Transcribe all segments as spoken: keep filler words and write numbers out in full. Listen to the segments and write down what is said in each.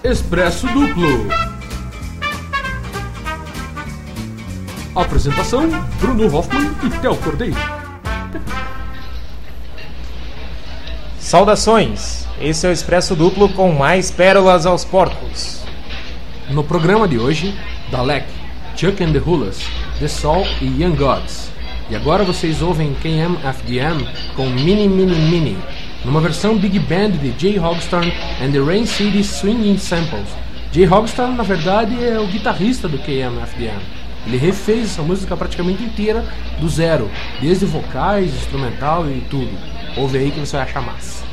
Expresso Duplo. Apresentação: Bruno Hoffman e Theo Cordeiro. Saudações! Esse é o Expresso Duplo com mais pérolas aos porcos. No programa de hoje, Dalek, Chuck and the Hulas, The Sol e Young Gods. E agora vocês ouvem K M F D M com Mini Mini Mini, numa versão big band de Jay Hogstorn and the Rain City Swinging Samples. Jay Hogstorn, na verdade, é o guitarrista do K M F D M. Ele refez essa música praticamente inteira do zero, desde vocais, instrumental e tudo. Ouve aí que você vai achar massa.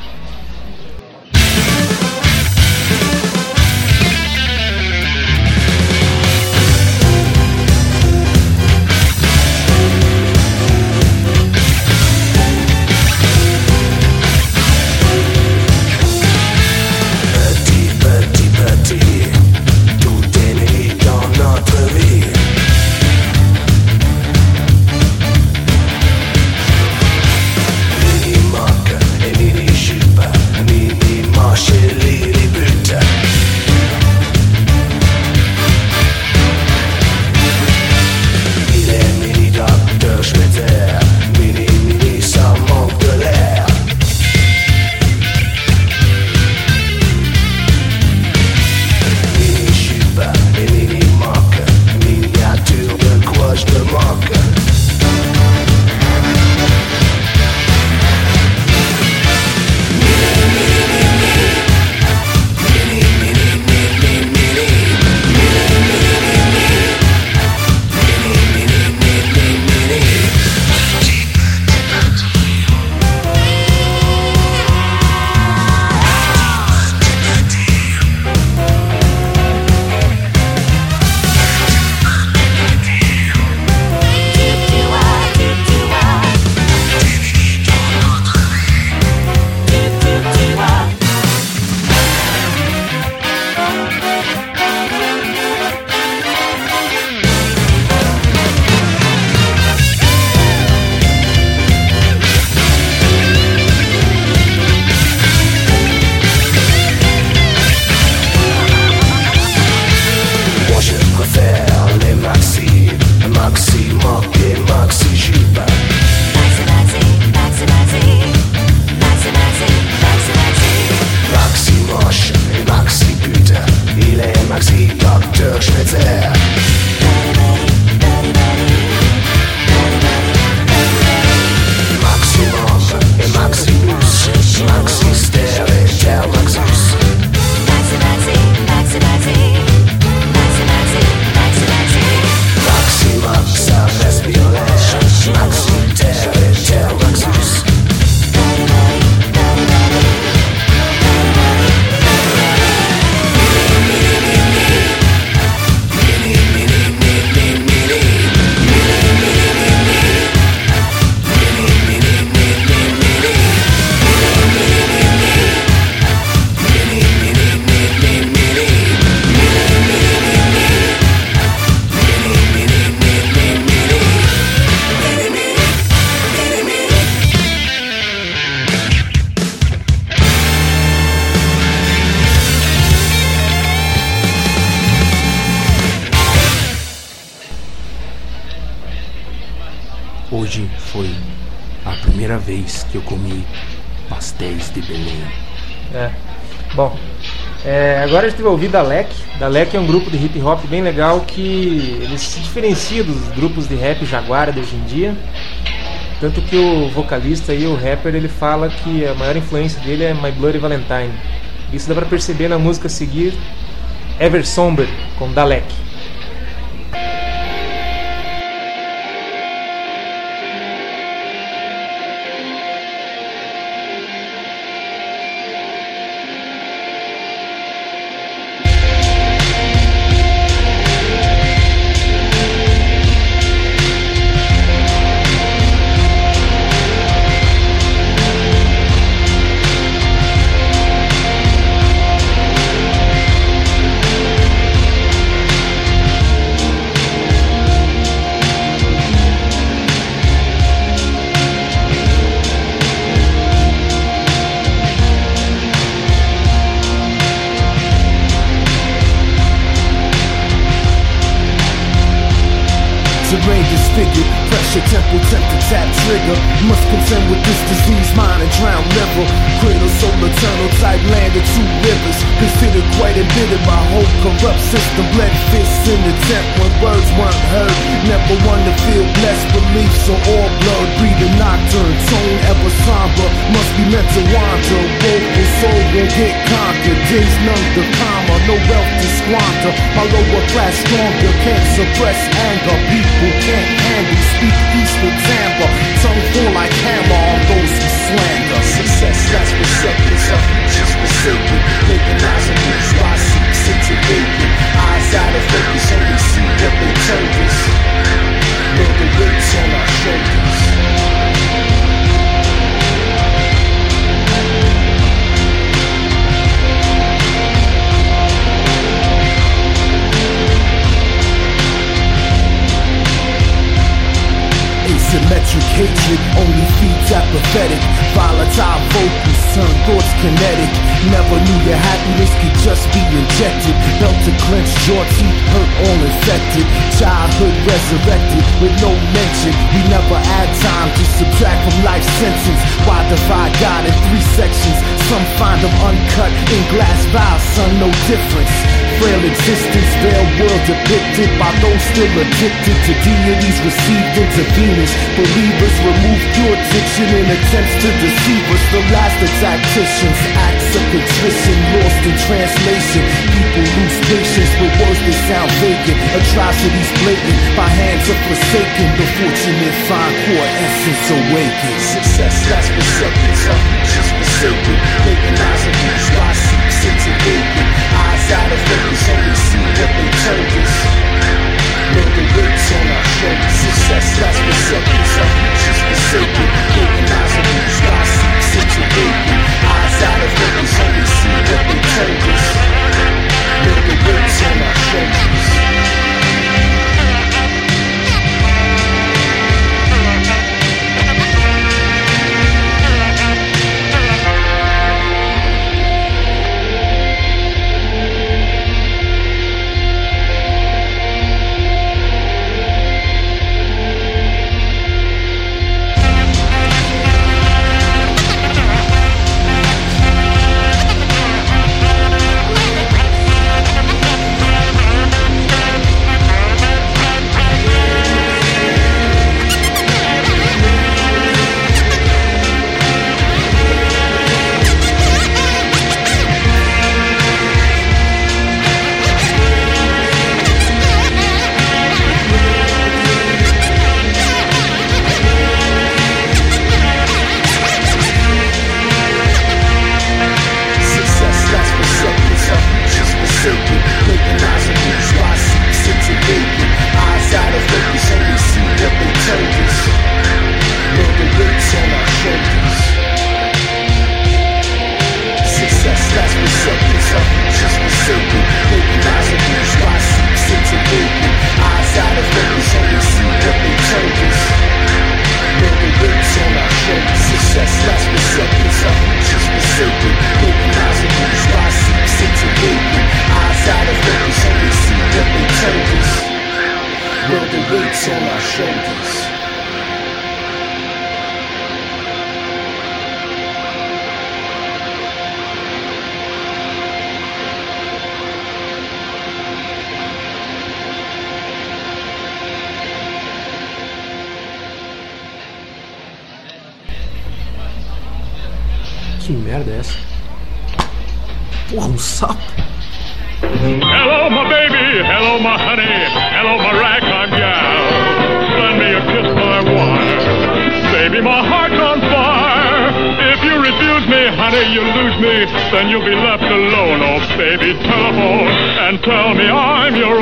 Hoje foi a primeira vez que eu comi pastéis de Belém. É. Bom, é, agora a gente vai ouvir Dalek. Dalek é um grupo de hip hop bem legal que ele se diferencia dos grupos de rap jaguara de hoje em dia. Tanto que o vocalista e o rapper, ele fala que a maior influência dele é My Bloody Valentine. Isso dá pra perceber na música a seguir, Ever Somber, com Dalek. terrain disfigured. Pressure temple, tempted tap trigger. Must contend with this disease, mind and drown liver. Cradle, soul, eternal type land of two rivers. Considered quite embittered by whole corrupt system. Bled fists in the tent when words weren't heard. Never one to feel blessed beliefs or all blood. Breathing nocturne, tone ever somber. Must be meant to wander. Woeful soul won't get conquered. Days none the calmer, no wealth to squander. My lower class stronger, can't suppress anger. People can't handle, speak east with timbre. Tongue full like hammer on those who slander. Success, that's what's seconds of just for sacred. Making eyes and moves, why seek scintillating. Eyes out of focus, only see what they told us. Know the weights on our shoulders. Asymmetric hatred only feeds apathetic. Volatile vocals turn thoughts kinetic. Never knew your happiness could just be injected. Belt to clenched jaw, teeth hurt, all infected. Childhood resurrected with no mention. We never add time to subtract from life sentence. Why divide God in three sections? Some find them uncut in glass vials, son, no difference. Frail existence, veiled world depicted by those still addicted to deities received into Venus. Believers remove pure diction in attempts to deceive us. The last of tacticians, acts of contrition lost in translation. People lose patience with words that sound vacant. Atrocities blatant by hands of forsaken. The fortunate find core essence awakened. Success, that's for seconds of just for sacred. Making eyes of who's why seeks into vacant. Eyes out of focus, only see what they told us. Know the weights on our shoulders. Success, that's for seconds of just for sacred. Making eyes of who's why seeks into vacant. Eyes out of focus, only see what they told us. Know the weights on our shoulders. Que merda é essa? Porra, um sapo? Hello, my baby. Hello, my honey. Hello, my ragtime gal. Send me a kiss, my wire. Baby, my heart's on fire. If you refuse me, honey, you lose me. Then you'll be left alone. Oh, baby, telephone and tell me I'm your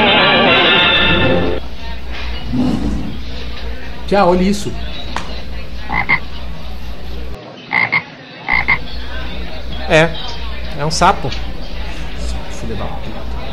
own. Já, olha isso. É, é um sapo. Filho da puta.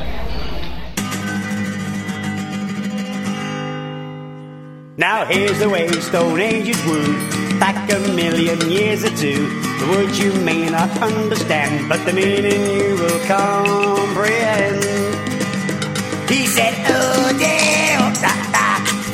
Now here's the way Stone Ages would, back a million years or two. The words you may not understand, but the meaning you will comprehend. He said, oh dear, oh, da, da,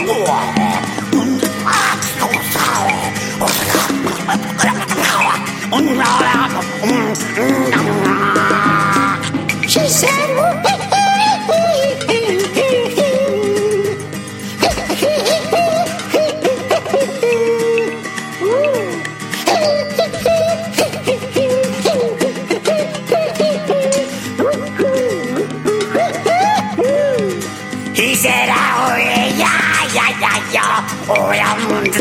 She said, he said, oh yeah, yeah, yeah, yeah, yeah, oh yeah,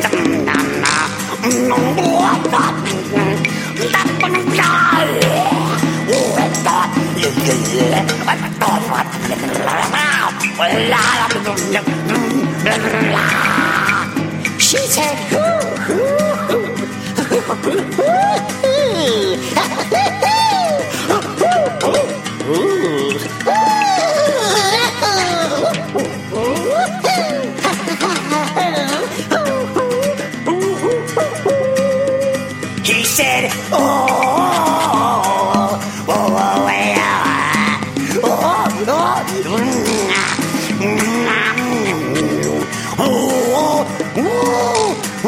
she said, he said, oh, oh, oh, yeah, oh, oh, oh, oh,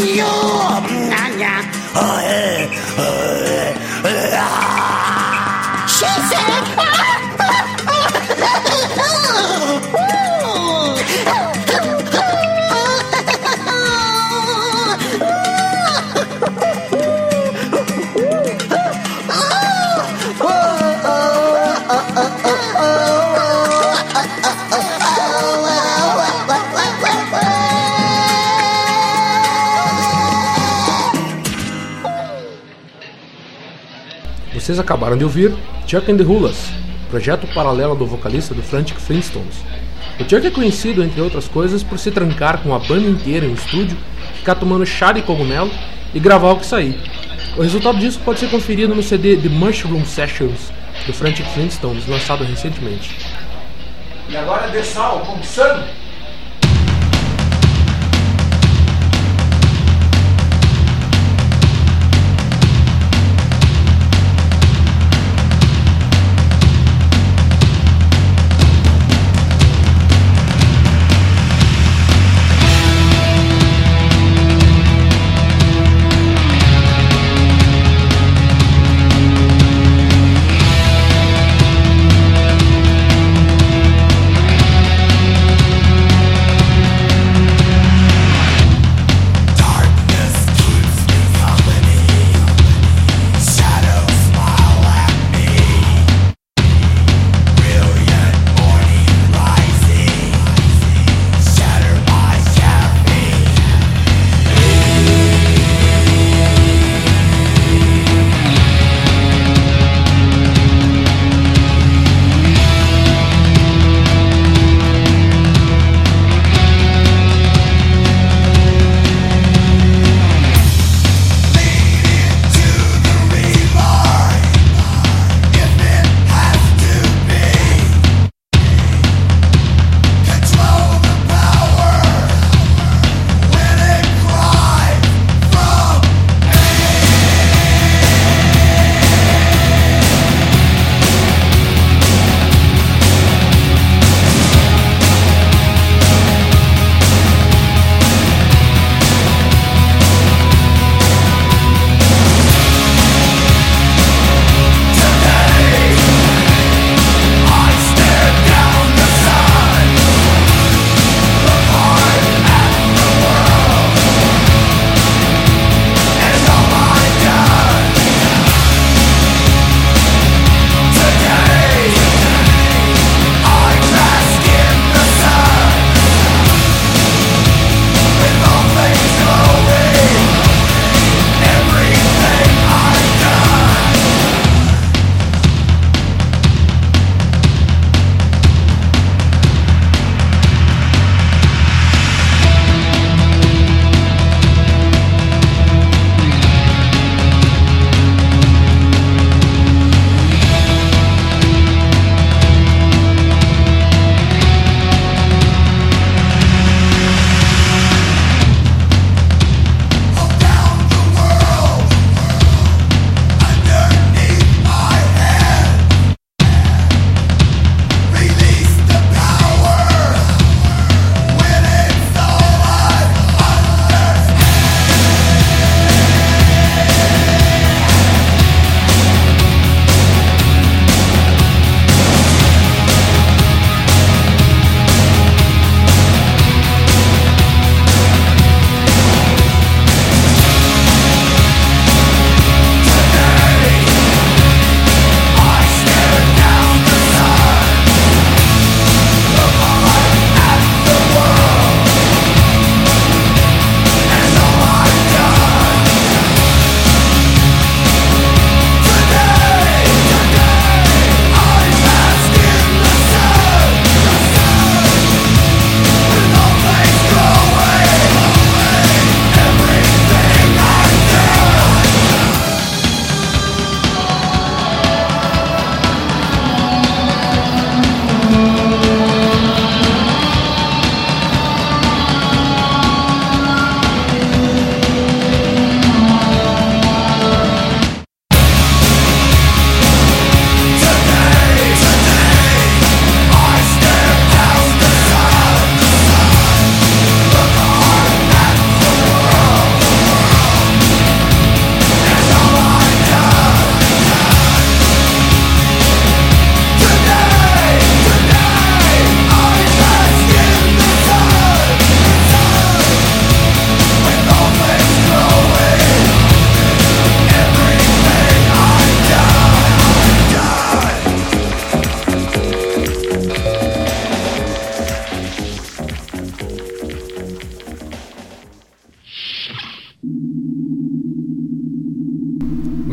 oh, she said, Vocês acabaram de ouvir Chuck and the Hulas, projeto paralelo do vocalista do Frantic Flintstones. O Chuck é conhecido, entre outras coisas, por se trancar com a banda inteira em um estúdio, ficar tomando chá de cogumelo e gravar o que sair. O resultado disso pode ser conferido no C D The Mushroom Sessions do Frantic Flintstones, lançado recentemente. E agora The Soul com Sun.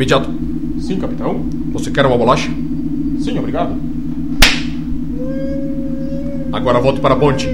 Imediato. Sim, capitão. Você quer uma bolacha? Sim, obrigado. Agora volte para a ponte.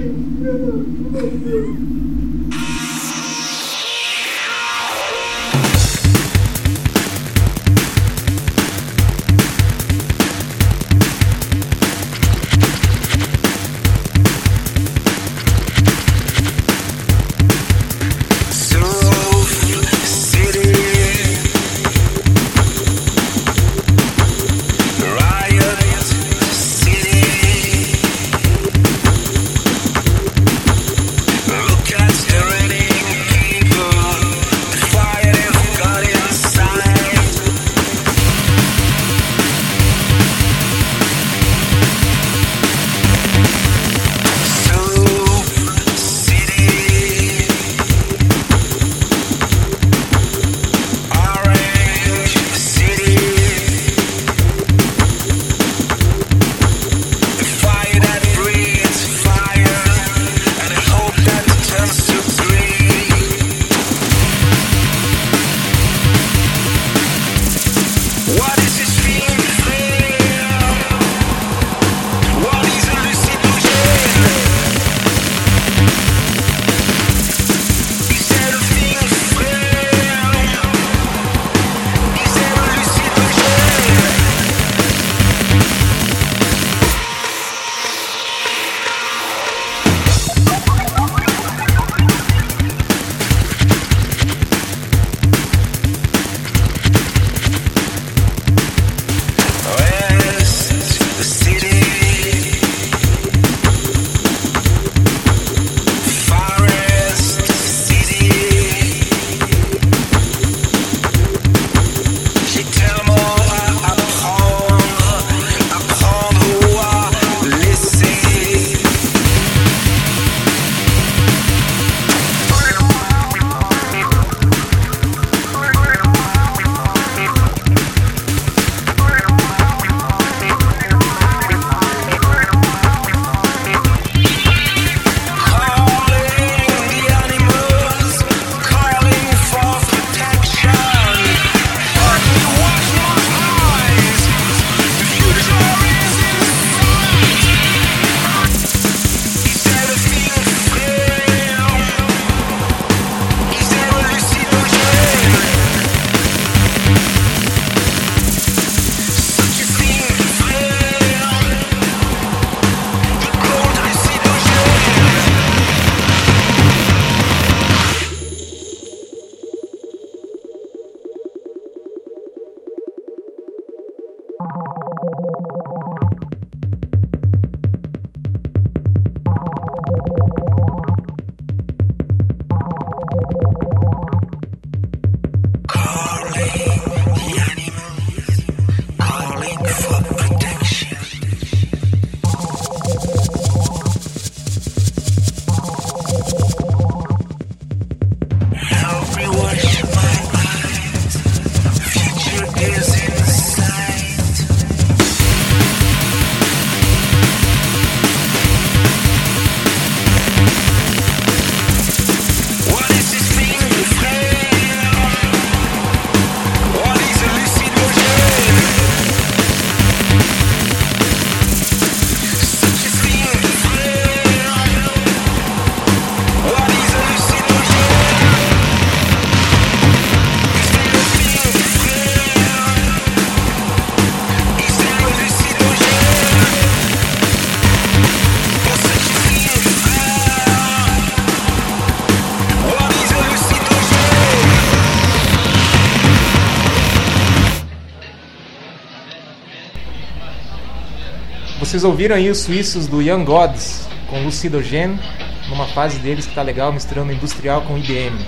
Vocês ouviram aí os suíços do Young Gods com Lucidogen, numa fase deles que tá legal, misturando industrial com I B M.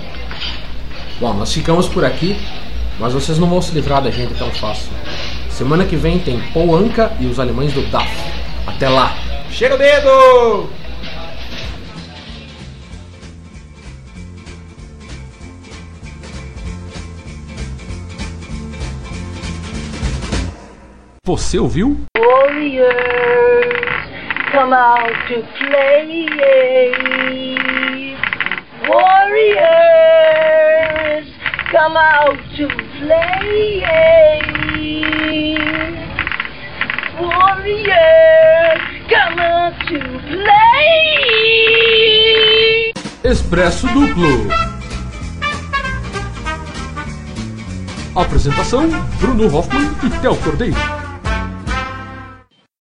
Bom, nós ficamos por aqui, mas vocês não vão se livrar da gente tão fácil. Semana que vem tem Paul Anka e os alemães do D A F. Até lá! Chega o dedo! Você ouviu? Warriors, come out to play. Warriors, come out to play. Warriors, come on to play. Expresso Duplo. Apresentação: Bruno Hoffman e Theo Cordeiro.